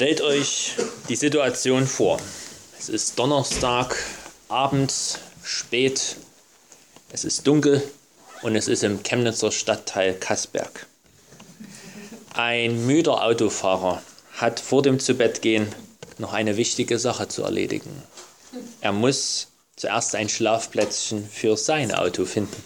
Stellt euch die Situation vor. Es ist Donnerstag, abends, spät, es ist dunkel und es ist im Chemnitzer Stadtteil Kaßberg. Ein müder Autofahrer hat vor dem Zubettgehen noch eine wichtige Sache zu erledigen. Er muss zuerst ein Schlafplätzchen für sein Auto finden.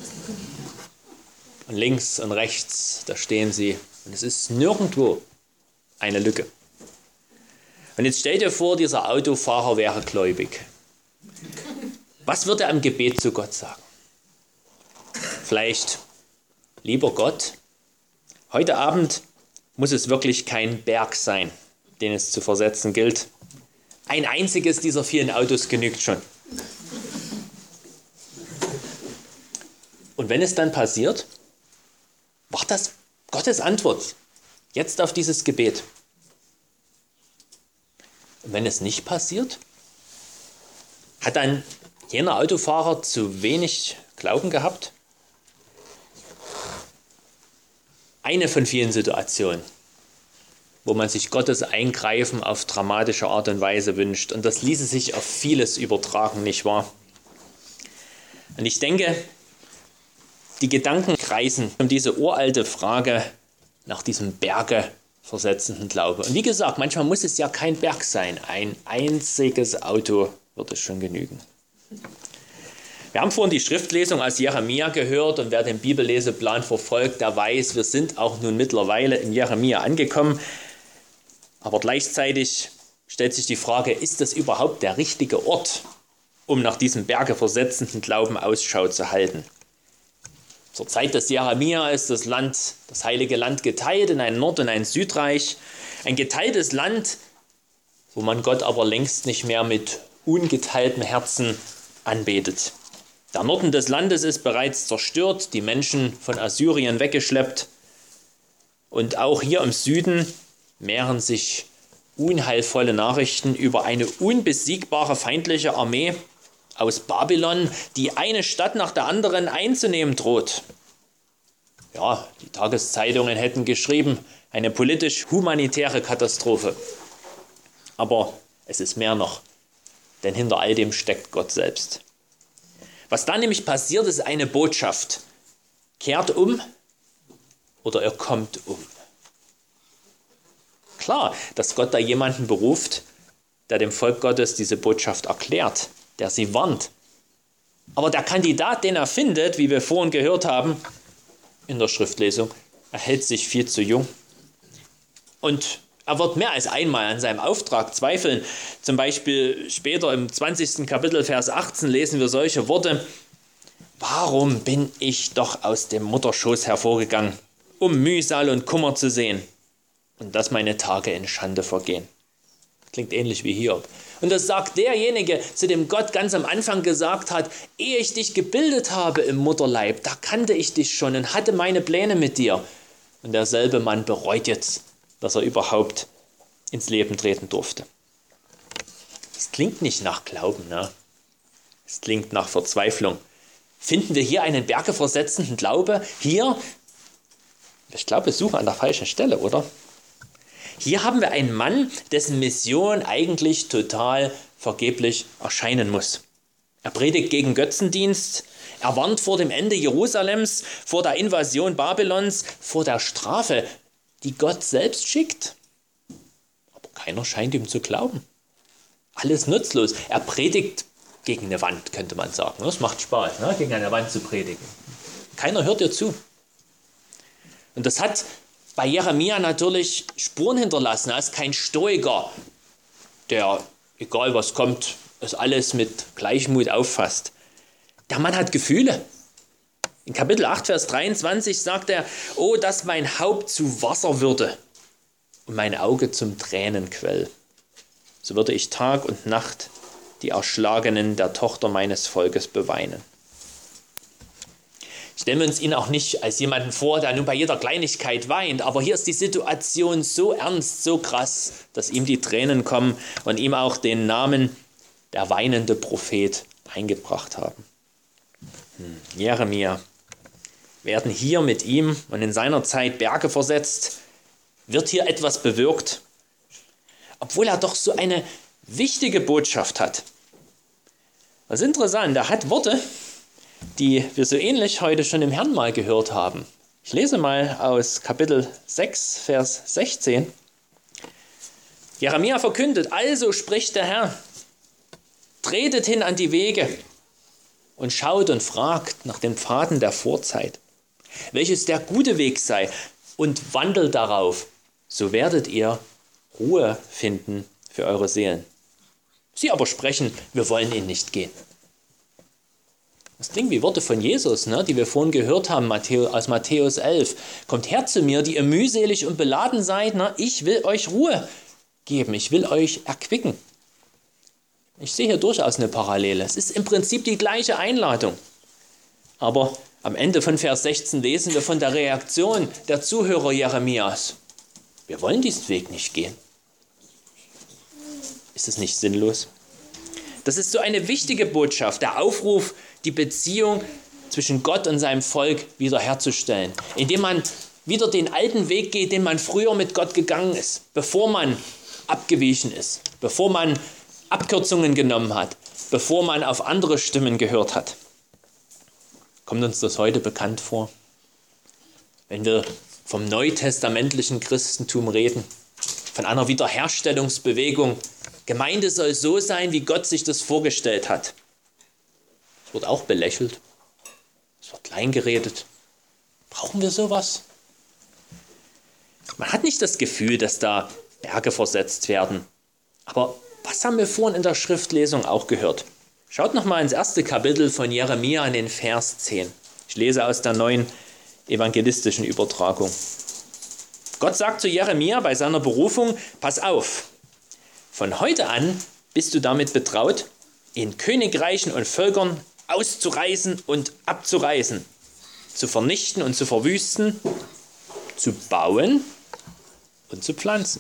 Und links und rechts, da stehen sie und es ist nirgendwo eine Lücke. Und jetzt stell dir vor, dieser Autofahrer wäre gläubig. Was würde er im Gebet zu Gott sagen? Vielleicht: Lieber Gott, heute Abend muss es wirklich kein Berg sein, den es zu versetzen gilt. Ein einziges dieser vielen Autos genügt schon. Und wenn es dann passiert, war das Gottes Antwort jetzt auf dieses Gebet. Und wenn es nicht passiert, hat dann jener Autofahrer zu wenig Glauben gehabt? Eine von vielen Situationen, wo man sich Gottes Eingreifen auf dramatische Art und Weise wünscht. Und das ließe sich auf vieles übertragen, nicht wahr? Und ich denke, die Gedanken kreisen um diese uralte Frage nach diesem bergeversetzenden Glaube. Und wie gesagt, manchmal muss es ja kein Berg sein. Ein einziges Auto wird es schon genügen. Wir haben vorhin die Schriftlesung aus Jeremia gehört und wer den Bibelleseplan verfolgt, der weiß, wir sind auch nun mittlerweile in Jeremia angekommen. Aber gleichzeitig stellt sich die Frage, ist das überhaupt der richtige Ort, um nach diesem bergeversetzenden Glauben Ausschau zu halten? Zur Zeit des Jeremia ist das Heilige Land geteilt in ein Nord- und ein Südreich. Ein geteiltes Land, wo man Gott aber längst nicht mehr mit ungeteiltem Herzen anbetet. Der Norden des Landes ist bereits zerstört, die Menschen von Assyrien weggeschleppt. Und auch hier im Süden mehren sich unheilvolle Nachrichten über eine unbesiegbare feindliche Armee aus Babylon, die eine Stadt nach der anderen einzunehmen droht. Ja, die Tageszeitungen hätten geschrieben, eine politisch-humanitäre Katastrophe. Aber es ist mehr noch, denn hinter all dem steckt Gott selbst. Was da nämlich passiert, ist eine Botschaft. Kehrt um oder ihr kommt um. Klar, dass Gott da jemanden beruft, der dem Volk Gottes diese Botschaft erklärt, der sie warnt. Aber der Kandidat, den er findet, wie wir vorhin gehört haben in der Schriftlesung, er hält sich viel zu jung. Und er wird mehr als einmal an seinem Auftrag zweifeln. Zum Beispiel später im 20. Kapitel, Vers 18 lesen wir solche Worte: Warum bin ich doch aus dem Mutterschoß hervorgegangen, um Mühsal und Kummer zu sehen und dass meine Tage in Schande vergehen. Klingt ähnlich wie Hiob. Und das sagt derjenige, zu dem Gott ganz am Anfang gesagt hat: Ehe ich dich gebildet habe im Mutterleib, da kannte ich dich schon und hatte meine Pläne mit dir. Und derselbe Mann bereut jetzt, dass er überhaupt ins Leben treten durfte. Es klingt nicht nach Glauben, ne? Es klingt nach Verzweiflung. Finden wir hier einen bergeversetzenden Glaube? Hier? Ich glaube, wir suchen an der falschen Stelle, oder? Hier haben wir einen Mann, dessen Mission eigentlich total vergeblich erscheinen muss. Er predigt gegen Götzendienst, er warnt vor dem Ende Jerusalems, vor der Invasion Babylons, vor der Strafe, die Gott selbst schickt. Aber keiner scheint ihm zu glauben. Alles nutzlos. Er predigt gegen eine Wand, könnte man sagen. Das macht Spaß, ne? Gegen eine Wand zu predigen. Keiner hört dir zu. Und das hat bei Jeremia natürlich Spuren hinterlassen. Er ist kein Stoiker, der, egal was kommt, es alles mit Gleichmut auffasst. Der Mann hat Gefühle. In Kapitel 8, Vers 23 sagt er: Oh, dass mein Haupt zu Wasser würde und mein Auge zum Tränenquell. So würde ich Tag und Nacht die Erschlagenen der Tochter meines Volkes beweinen. Stellen wir uns ihn auch nicht als jemanden vor, der nun bei jeder Kleinigkeit weint, aber hier ist die Situation so ernst, so krass, dass ihm die Tränen kommen und ihm auch den Namen der weinende Prophet eingebracht haben. Jeremia. Werden hier mit ihm und in seiner Zeit Berge versetzt? Wird hier etwas bewirkt? obwohl er doch so eine wichtige Botschaft hat. Das ist interessant, er hat Worte, die wir so ähnlich heute schon im Herrnmal gehört haben. Ich lese mal aus Kapitel 6, Vers 16. Jeremia verkündet, also spricht der Herr, tretet hin an die Wege und schaut und fragt nach den Pfaden der Vorzeit, welches der gute Weg sei, und wandelt darauf, so werdet ihr Ruhe finden für eure Seelen. Sie aber sprechen, wir wollen ihn nicht gehen. Das klingt wie Worte von Jesus, ne, die wir vorhin gehört haben, aus Matthäus 11. Kommt her zu mir, die ihr mühselig und beladen seid, ne, ich will euch Ruhe geben, ich will euch erquicken. Ich sehe hier durchaus eine Parallele. Es ist im Prinzip die gleiche Einladung. Aber am Ende von Vers 16 lesen wir von der Reaktion der Zuhörer Jeremias. Wir wollen diesen Weg nicht gehen. Ist es nicht sinnlos? Das ist so eine wichtige Botschaft, der Aufruf, die Beziehung zwischen Gott und seinem Volk wiederherzustellen, indem man wieder den alten Weg geht, den man früher mit Gott gegangen ist, bevor man abgewichen ist, bevor man Abkürzungen genommen hat, bevor man auf andere Stimmen gehört hat. Kommt uns das heute bekannt vor? Wenn wir vom neutestamentlichen Christentum reden, von einer Wiederherstellungsbewegung, Gemeinde soll so sein, wie Gott sich das vorgestellt hat. Es wird auch belächelt, es wird kleingeredet. Brauchen wir sowas? Man hat nicht das Gefühl, dass da Berge versetzt werden. Aber was haben wir vorhin in der Schriftlesung auch gehört? Schaut nochmal ins erste Kapitel von Jeremia in den Vers 10. Ich lese aus der neuen evangelistischen Übertragung. Gott sagt zu Jeremia bei seiner Berufung, pass auf, von heute an bist du damit betraut, in Königreichen und Völkern auszureißen und abzureißen, zu vernichten und zu verwüsten, zu bauen und zu pflanzen.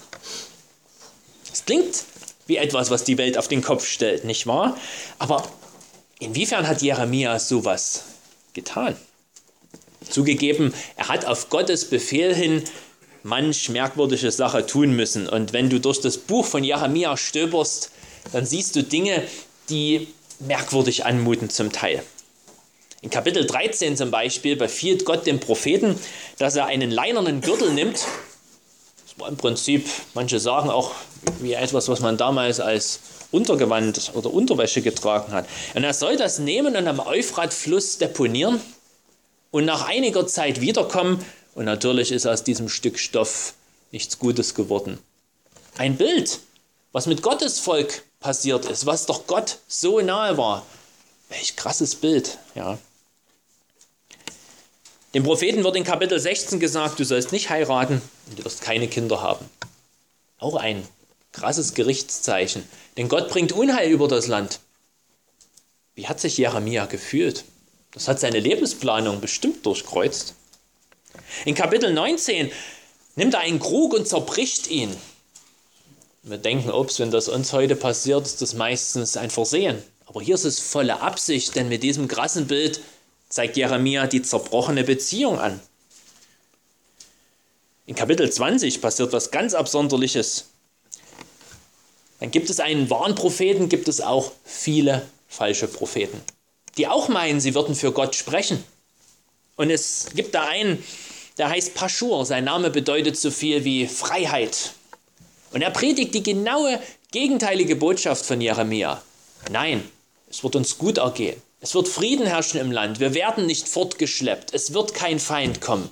Es klingt wie etwas, was die Welt auf den Kopf stellt, nicht wahr? Aber inwiefern hat Jeremia sowas getan? Zugegeben, er hat auf Gottes Befehl hin manch merkwürdige Sache tun müssen. Und wenn du durch das Buch von Jeremia stöberst, dann siehst du Dinge, die merkwürdig anmuten zum Teil. In Kapitel 13 zum Beispiel befiehlt Gott dem Propheten, dass er einen leinenen Gürtel nimmt. Das war im Prinzip, manche sagen auch, wie etwas, was man damals als Untergewand oder Unterwäsche getragen hat. Und er soll das nehmen und am Euphratfluss deponieren und nach einiger Zeit wiederkommen. Und natürlich ist aus diesem Stück Stoff nichts Gutes geworden. Ein Bild, was mit Gottes Volk passiert ist, was doch Gott so nahe war. Welch krasses Bild, ja. Dem Propheten wird in Kapitel 16 gesagt, du sollst nicht heiraten und du wirst keine Kinder haben. Auch ein krasses Gerichtszeichen, denn Gott bringt Unheil über das Land. Wie hat sich Jeremia gefühlt? Das hat seine Lebensplanung bestimmt durchkreuzt. In Kapitel 19 nimmt er einen Krug und zerbricht ihn. Wir denken, wenn das uns heute passiert, ist das meistens ein Versehen. Aber hier ist es volle Absicht, denn mit diesem krassen Bild zeigt Jeremia die zerbrochene Beziehung an. In Kapitel 20 passiert was ganz Absonderliches. Dann gibt es einen wahren Propheten, gibt es auch viele falsche Propheten, die auch meinen, sie würden für Gott sprechen. Und es gibt da einen, der heißt Paschur, sein Name bedeutet so viel wie Freiheit. Und er predigt die genaue gegenteilige Botschaft von Jeremia. Nein, es wird uns gut ergehen. Es wird Frieden herrschen im Land. Wir werden nicht fortgeschleppt. Es wird kein Feind kommen.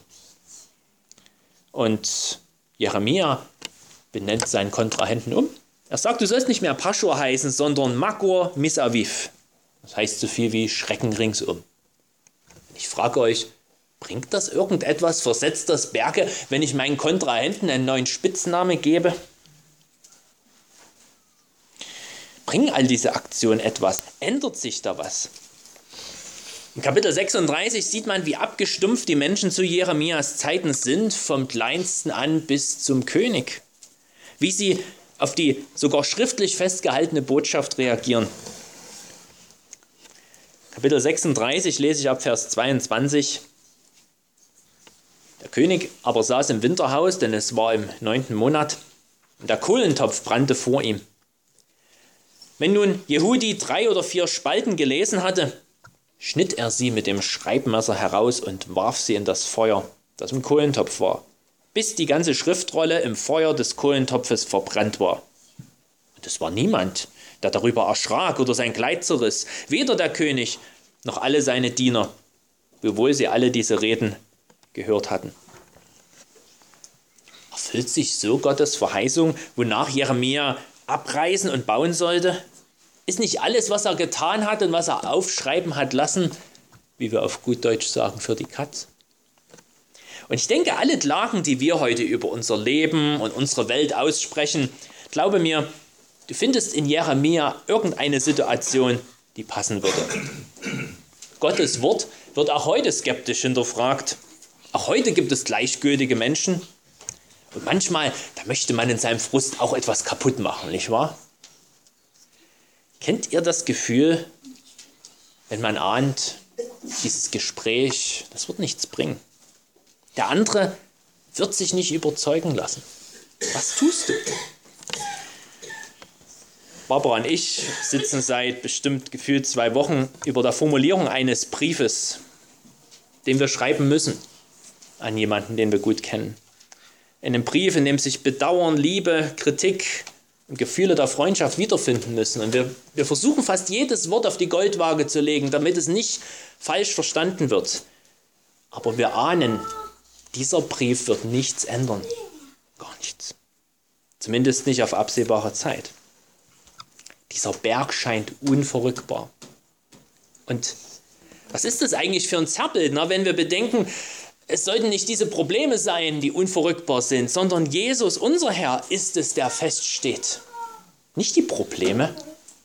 Und Jeremia benennt seinen Kontrahenten um. Er sagt, du sollst nicht mehr Paschur heißen, sondern Makor Misaviv. Das heißt so viel wie Schrecken ringsum. Ich frage euch, bringt das irgendetwas? Versetzt das Berge, wenn ich meinen Kontrahenten einen neuen Spitznamen gebe? Bringen all diese Aktionen etwas? Ändert sich da was? In Kapitel 36 sieht man, wie abgestumpft die Menschen zu Jeremias Zeiten sind, vom Kleinsten an bis zum König. Wie sie auf die sogar schriftlich festgehaltene Botschaft reagieren. Kapitel 36 lese ich ab Vers 22. Der König aber saß im Winterhaus, denn es war im 9. Monat. und der Kohlentopf brannte vor ihm. Wenn nun Jehudi 3 oder 4 Spalten gelesen hatte, schnitt er sie mit dem Schreibmesser heraus und warf sie in das Feuer, das im Kohlentopf war, bis die ganze Schriftrolle im Feuer des Kohlentopfes verbrannt war. Und es war niemand, der darüber erschrak oder sein Kleid zerriss, weder der König noch alle seine Diener, wiewohl sie alle diese Reden gehört hatten. Erfüllt sich so Gottes Verheißung, wonach Jeremia abreißen und bauen sollte? Ist nicht alles, was er getan hat und was er aufschreiben hat lassen, wie wir auf gut Deutsch sagen, für die Katz? Und ich denke, alle Klagen, die wir heute über unser Leben und unsere Welt aussprechen, glaube mir, du findest in Jeremia irgendeine Situation, die passen würde. Gottes Wort wird auch heute skeptisch hinterfragt. Auch heute gibt es gleichgültige Menschen. Und manchmal, da möchte man in seinem Frust auch etwas kaputt machen, nicht wahr? Kennt ihr das Gefühl, wenn man ahnt, dieses Gespräch, das wird nichts bringen? Der andere wird sich nicht überzeugen lassen. Was tust du? Barbara und ich sitzen seit bestimmt gefühlt 2 Wochen über der Formulierung eines Briefes, den wir schreiben müssen an jemanden, den wir gut kennen. In einem Brief, in dem sich Bedauern, Liebe, Kritik und Gefühle der Freundschaft wiederfinden müssen. Und wir versuchen fast jedes Wort auf die Goldwaage zu legen, damit es nicht falsch verstanden wird. Aber wir ahnen, dieser Brief wird nichts ändern. Gar nichts. Zumindest nicht auf absehbare Zeit. Dieser Berg scheint unverrückbar. Und was ist das eigentlich für ein Zerrbild, wenn wir bedenken, es sollten nicht diese Probleme sein, die unverrückbar sind, sondern Jesus, unser Herr, ist es, der feststeht. Nicht die Probleme.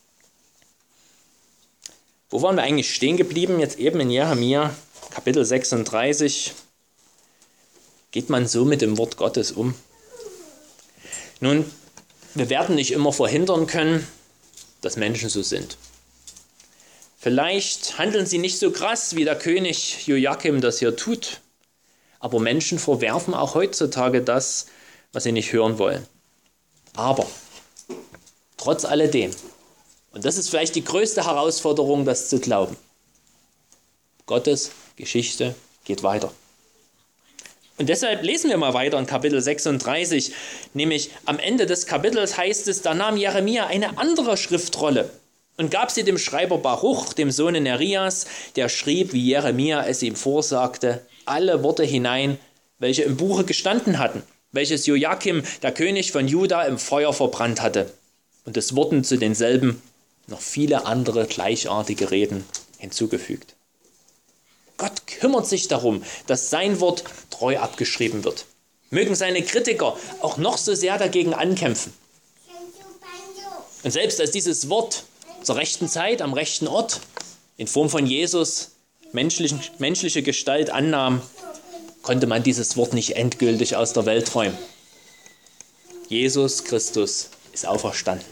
Wo waren wir eigentlich stehen geblieben? Jetzt eben in Jeremia, Kapitel 36. Geht man so mit dem Wort Gottes um? Nun, wir werden nicht immer verhindern können, dass Menschen so sind. Vielleicht handeln sie nicht so krass, wie der König Joachim das hier tut. Aber Menschen verwerfen auch heutzutage das, was sie nicht hören wollen. Aber trotz alledem, und das ist vielleicht die größte Herausforderung, das zu glauben, Gottes Geschichte geht weiter. Und deshalb lesen wir mal weiter in Kapitel 36, nämlich am Ende des Kapitels heißt es, da nahm Jeremia eine andere Schriftrolle und gab sie dem Schreiber Baruch, dem Sohn Nerias, der schrieb, wie Jeremia es ihm vorsagte, alle Worte hinein, welche im Buche gestanden hatten, welches Joachim, der König von Juda, im Feuer verbrannt hatte. Und es wurden zu denselben noch viele andere gleichartige Reden hinzugefügt. Gott kümmert sich darum, dass sein Wort treu abgeschrieben wird. Mögen seine Kritiker auch noch so sehr dagegen ankämpfen. Und selbst als dieses Wort zur rechten Zeit, am rechten Ort, in Form von Jesus, menschliche Gestalt annahm, konnte man dieses Wort nicht endgültig aus der Welt räumen. Jesus Christus ist auferstanden.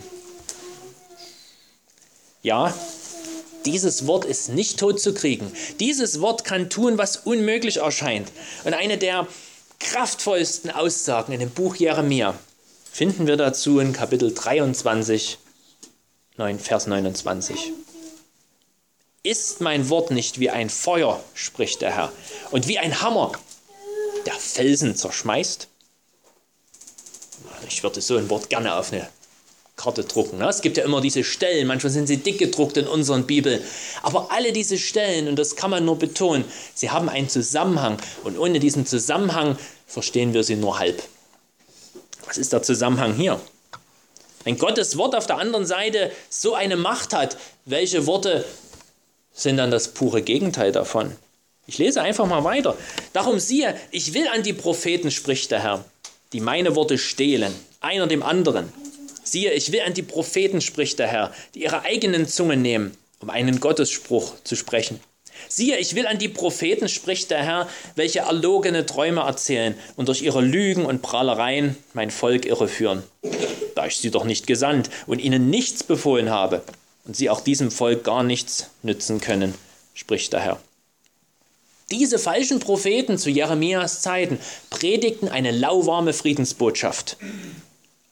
Ja, dieses Wort ist nicht tot zu kriegen. Dieses Wort kann tun, was unmöglich erscheint. Und eine der kraftvollsten Aussagen in dem Buch Jeremia finden wir dazu in Kapitel 23, Vers 29. Ist mein Wort nicht wie ein Feuer, spricht der Herr, und wie ein Hammer, der Felsen zerschmeißt? Ich würde so ein Wort gerne auf eine Karte drucken. Es gibt ja immer diese Stellen, manchmal sind sie dick gedruckt in unseren Bibeln. Aber alle diese Stellen, und das kann man nur betonen, sie haben einen Zusammenhang. Und ohne diesen Zusammenhang verstehen wir sie nur halb. Was ist der Zusammenhang hier? Wenn Gottes Wort auf der anderen Seite so eine Macht hat, welche Worte sind dann das pure Gegenteil davon? Ich lese einfach mal weiter. Darum siehe, ich will an die Propheten, spricht der Herr, die meine Worte stehlen, einer dem anderen. Siehe, ich will an die Propheten, spricht der Herr, die ihre eigenen Zungen nehmen, um einen Gottesspruch zu sprechen. Siehe, ich will an die Propheten, spricht der Herr, welche erlogene Träume erzählen und durch ihre Lügen und Prahlereien mein Volk irreführen. Da ich sie doch nicht gesandt und ihnen nichts befohlen habe und sie auch diesem Volk gar nichts nützen können, spricht der Herr. Diese falschen Propheten zu Jeremias Zeiten predigten eine lauwarme Friedensbotschaft.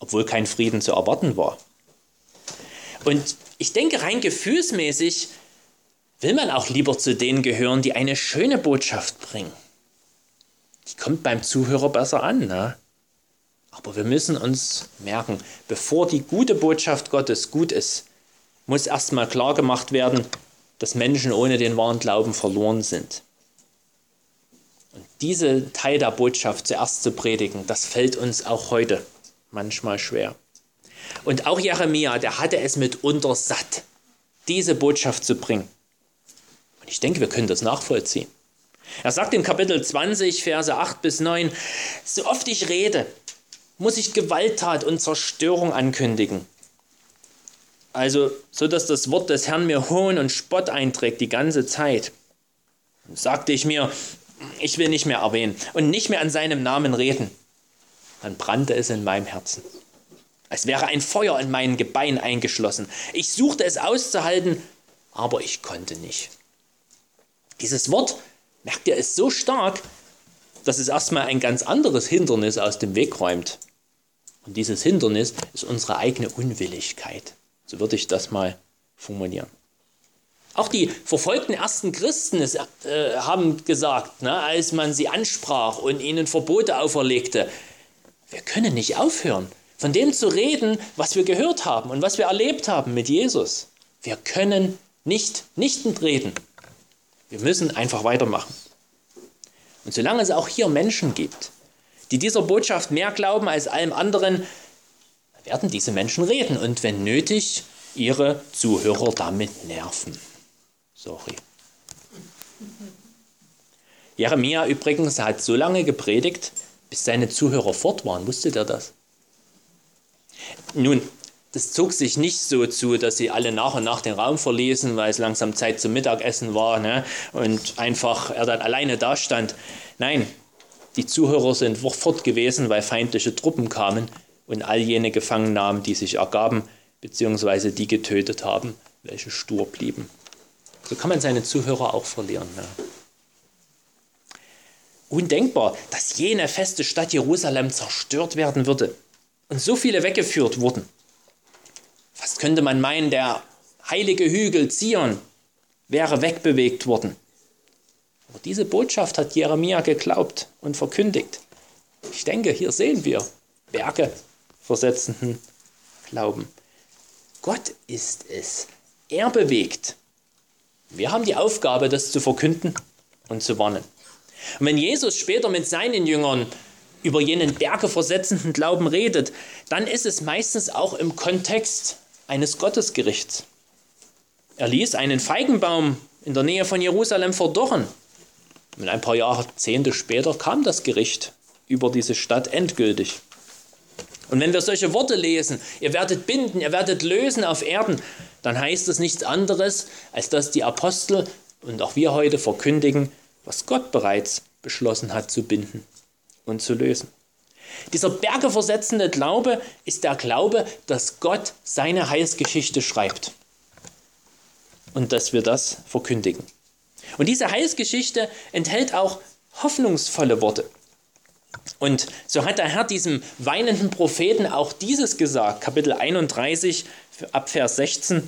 obwohl kein Frieden zu erwarten war. Und ich denke, rein gefühlsmäßig will man auch lieber zu denen gehören, die eine schöne Botschaft bringen. Die kommt beim Zuhörer besser an, ne? Aber wir müssen uns merken, bevor die gute Botschaft Gottes gut ist, muss erstmal klar gemacht werden, dass Menschen ohne den wahren Glauben verloren sind. Und diesen Teil der Botschaft zuerst zu predigen, das fällt uns auch heute manchmal schwer. Und auch Jeremia, der hatte es mitunter satt, diese Botschaft zu bringen. Und ich denke, wir können das nachvollziehen. Er sagt in Kapitel 20, Verse 8 bis 9, so oft ich rede, muss ich Gewalttat und Zerstörung ankündigen. Also, so dass das Wort des Herrn mir Hohn und Spott einträgt die ganze Zeit. Und sagte ich mir, ich will nicht mehr erwähnen und nicht mehr an seinem Namen reden. Dann brannte es in meinem Herzen. Als wäre ein Feuer in meinen Gebeinen eingeschlossen. Ich suchte es auszuhalten, aber ich konnte nicht. Dieses Wort, merkt ihr, ist so stark, dass es erstmal ein ganz anderes Hindernis aus dem Weg räumt. Und dieses Hindernis ist unsere eigene Unwilligkeit. So würde ich das mal formulieren. Auch die verfolgten ersten Christen haben gesagt, ne, als man sie ansprach und ihnen Verbote auferlegte, wir können nicht aufhören, von dem zu reden, was wir gehört haben und was wir erlebt haben mit Jesus. Wir können nicht reden. Wir müssen einfach weitermachen. Und solange es auch hier Menschen gibt, die dieser Botschaft mehr glauben als allem anderen, werden diese Menschen reden und wenn nötig, ihre Zuhörer damit nerven. Sorry. Jeremia übrigens hat so lange gepredigt, bis seine Zuhörer fort waren. Wusstet ihr das? Nun, das zog sich nicht so zu, dass sie alle nach und nach den Raum verließen, weil es langsam Zeit zum Mittagessen war, ne? Und einfach er dann alleine dastand. Nein, die Zuhörer sind fort gewesen, weil feindliche Truppen kamen und all jene gefangen nahmen, die sich ergaben, beziehungsweise die getötet haben, welche stur blieben. So kann man seine Zuhörer auch verlieren. Ne? Undenkbar, dass jene feste Stadt Jerusalem zerstört werden würde und so viele weggeführt wurden. Fast könnte man meinen, der heilige Hügel Zion wäre wegbewegt worden. Aber diese Botschaft hat Jeremia geglaubt und verkündigt. Ich denke, hier sehen wir Berge versetzenden Glauben. Gott ist es. Er bewegt. Wir haben die Aufgabe, das zu verkünden und zu warnen. Und wenn Jesus später mit seinen Jüngern über jenen bergeversetzenden Glauben redet, dann ist es meistens auch im Kontext eines Gottesgerichts. Er ließ einen Feigenbaum in der Nähe von Jerusalem verdorren. Und ein paar Jahrzehnte später kam das Gericht über diese Stadt endgültig. Und wenn wir solche Worte lesen, ihr werdet binden, ihr werdet lösen auf Erden, dann heißt es nichts anderes, als dass die Apostel und auch wir heute verkündigen, was Gott bereits beschlossen hat zu binden und zu lösen. Dieser bergeversetzende Glaube ist der Glaube, dass Gott seine Heilsgeschichte schreibt und dass wir das verkündigen. Und diese Heilsgeschichte enthält auch hoffnungsvolle Worte. Und so hat der Herr diesem weinenden Propheten auch dieses gesagt, Kapitel 31, ab Vers 16.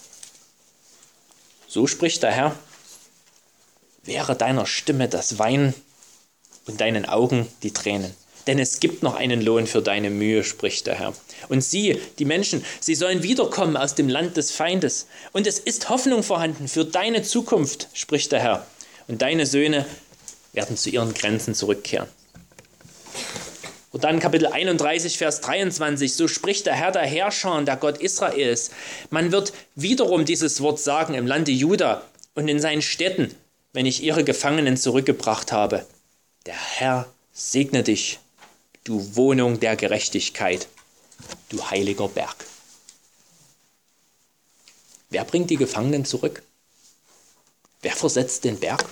So spricht der Herr, wäre deiner Stimme das Weinen und deinen Augen die Tränen. Denn es gibt noch einen Lohn für deine Mühe, spricht der Herr. Und sie, die Menschen, sie sollen wiederkommen aus dem Land des Feindes. Und es ist Hoffnung vorhanden für deine Zukunft, spricht der Herr. Und deine Söhne werden zu ihren Grenzen zurückkehren. Und dann Kapitel 31, Vers 23, so spricht der Herr der Herrscher, der Gott Israels. Man wird wiederum dieses Wort sagen im Lande Juda und in seinen Städten, wenn ich ihre Gefangenen zurückgebracht habe. Der Herr segne dich, du Wohnung der Gerechtigkeit, du heiliger Berg. Wer bringt die Gefangenen zurück? Wer versetzt den Berg?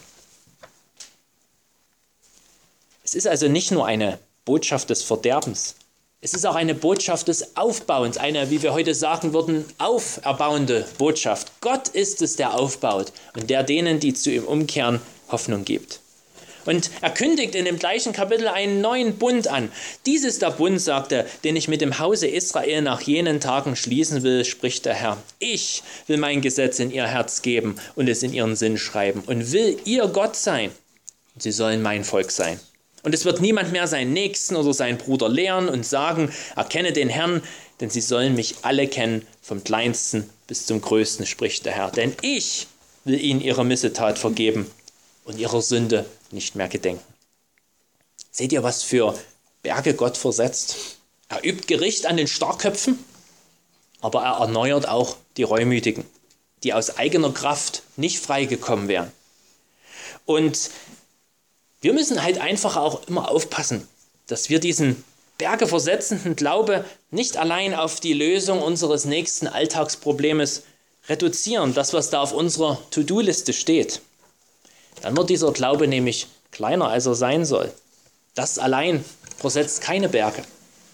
Es ist also nicht nur eine Botschaft des Verderbens. Es ist auch eine Botschaft des Aufbauens, eine, wie wir heute sagen würden, auferbauende Botschaft. Gott ist es, der aufbaut und der denen, die zu ihm umkehren, Hoffnung gibt. Und er kündigt in dem gleichen Kapitel einen neuen Bund an. Dies ist der Bund, sagt er, den ich mit dem Hause Israel nach jenen Tagen schließen will, spricht der Herr. Ich will mein Gesetz in ihr Herz geben und es in ihren Sinn schreiben und will ihr Gott sein. Und sie sollen mein Volk sein. Und es wird niemand mehr seinen Nächsten oder seinen Bruder lehren und sagen, erkenne den Herrn, denn sie sollen mich alle kennen, vom Kleinsten bis zum Größten, spricht der Herr. Denn ich will ihnen ihre Missetat vergeben und ihrer Sünde nicht mehr gedenken. Seht ihr, was für Berge Gott versetzt? Er übt Gericht an den Starrköpfen, aber er erneuert auch die Reumütigen, die aus eigener Kraft nicht freigekommen wären. Und wir müssen halt einfach auch immer aufpassen, dass wir diesen bergeversetzenden Glaube nicht allein auf die Lösung unseres nächsten Alltagsproblemes reduzieren, das, was da auf unserer To-Do-Liste steht. Dann wird dieser Glaube nämlich kleiner, als er sein soll. Das allein versetzt keine Berge.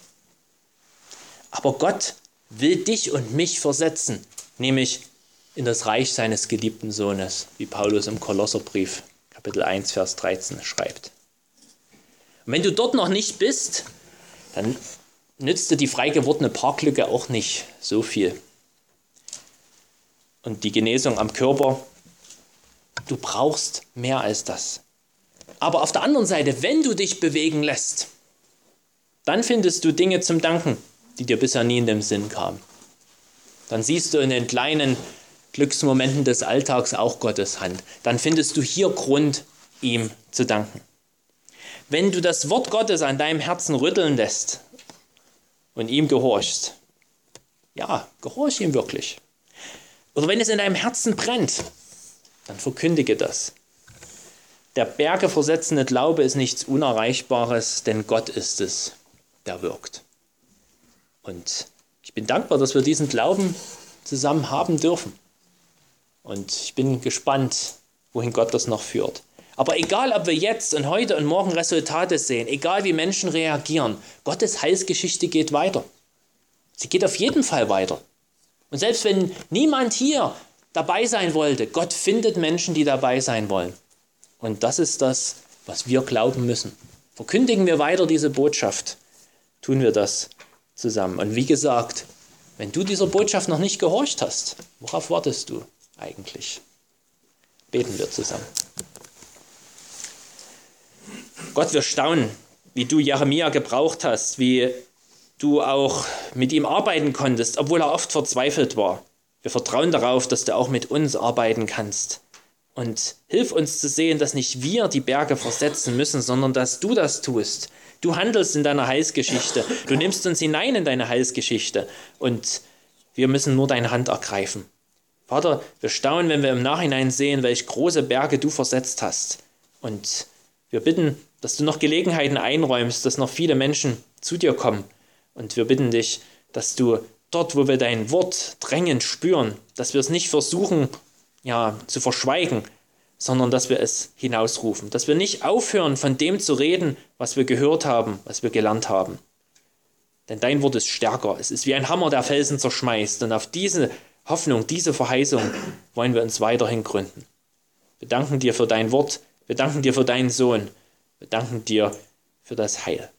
Aber Gott will dich und mich versetzen, nämlich in das Reich seines geliebten Sohnes, wie Paulus im Kolosserbrief Kapitel 1, Vers 13 schreibt. Und wenn du dort noch nicht bist, dann nützt dir die frei gewordene Parklücke auch nicht so viel. Und die Genesung am Körper, du brauchst mehr als das. Aber auf der anderen Seite, wenn du dich bewegen lässt, dann findest du Dinge zum Danken, die dir bisher nie in den Sinn kamen. Dann siehst du in den kleinen Glücksmomenten des Alltags auch Gottes Hand. Dann findest du hier Grund, ihm zu danken. Wenn du das Wort Gottes an deinem Herzen rütteln lässt und ihm gehorchst, ja, gehorch ihm wirklich. Oder wenn es in deinem Herzen brennt, dann verkündige das. Der bergeversetzende Glaube ist nichts Unerreichbares, denn Gott ist es, der wirkt. Und ich bin dankbar, dass wir diesen Glauben zusammen haben dürfen. Und ich bin gespannt, wohin Gott das noch führt. Aber egal, ob wir jetzt und heute und morgen Resultate sehen, egal wie Menschen reagieren, Gottes Heilsgeschichte geht weiter. Sie geht auf jeden Fall weiter. Und selbst wenn niemand hier dabei sein wollte, Gott findet Menschen, die dabei sein wollen. Und das ist das, was wir glauben müssen. Verkündigen wir weiter diese Botschaft, tun wir das zusammen. Und wie gesagt, wenn du dieser Botschaft noch nicht gehorcht hast, worauf wartest du eigentlich? Beten wir zusammen. Gott, wir staunen, wie du Jeremia gebraucht hast, wie du auch mit ihm arbeiten konntest, obwohl er oft verzweifelt war. Wir vertrauen darauf, dass du auch mit uns arbeiten kannst. Und hilf uns zu sehen, dass nicht wir die Berge versetzen müssen, sondern dass du das tust. Du handelst in deiner Heilsgeschichte. Du nimmst uns hinein in deine Heilsgeschichte. Und wir müssen nur deine Hand ergreifen. Vater, wir staunen, wenn wir im Nachhinein sehen, welche große Berge du versetzt hast. Und wir bitten, dass du noch Gelegenheiten einräumst, dass noch viele Menschen zu dir kommen. Und wir bitten dich, dass du dort, wo wir dein Wort drängend spüren, dass wir es nicht versuchen, zu verschweigen, sondern dass wir es hinausrufen. Dass wir nicht aufhören, von dem zu reden, was wir gehört haben, was wir gelernt haben. Denn dein Wort ist stärker. Es ist wie ein Hammer, der Felsen zerschmeißt. Und auf diese Hoffnung, diese Verheißung wollen wir uns weiterhin gründen. Wir danken dir für dein Wort. Wir danken dir für deinen Sohn. Wir danken dir für das Heil.